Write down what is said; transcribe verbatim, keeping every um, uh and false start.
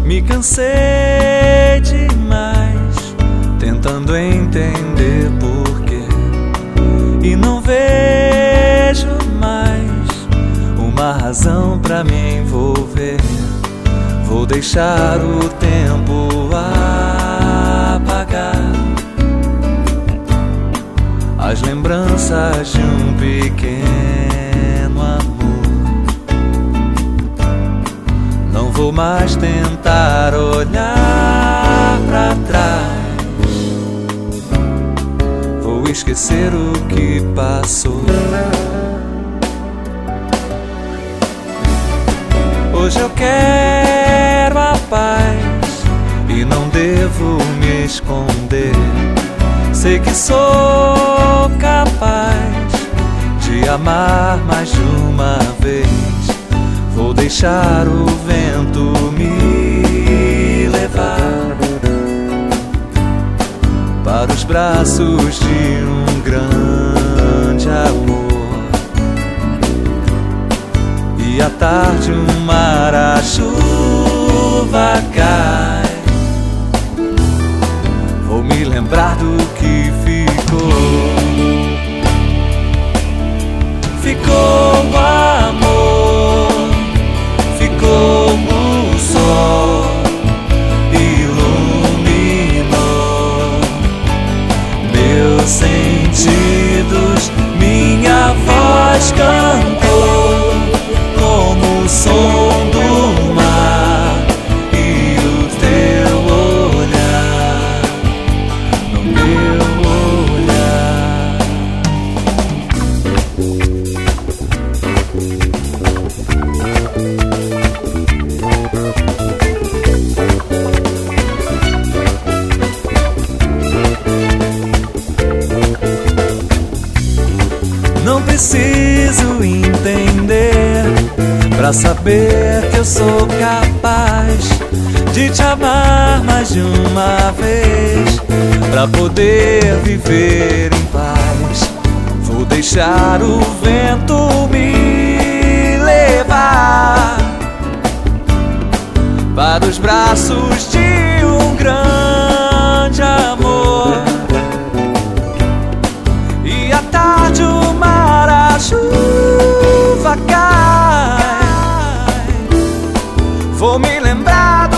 Me cansei demais tentando entender porquê, e não vejo mais uma razão pra me envolver. Vou deixar o tempo apagar as lembranças de um pequeno amor. Não vou mais tentar olhar pra trás, vou esquecer o que passou. Hoje eu quero a paz e não devo me esconder. Sei que sou capaz de amar mais de uma vez. Vou deixar o vento me levar para os braços de um grande amor. E à tarde um mar, a chuva cai. Vou me lembrar do que ficou. Ficou o amor, ficou o sol, iluminou meus sentidos. Minha voz cantou como o som do mar, e o teu olhar no meu olhar. Não preciso entender pra saber que eu sou capaz de te amar mais de uma vez, pra poder viver em paz. Vou deixar o vento me levar para os braços de um grande amor. E à tarde o mar, a chuva cai. Vou me lembrar do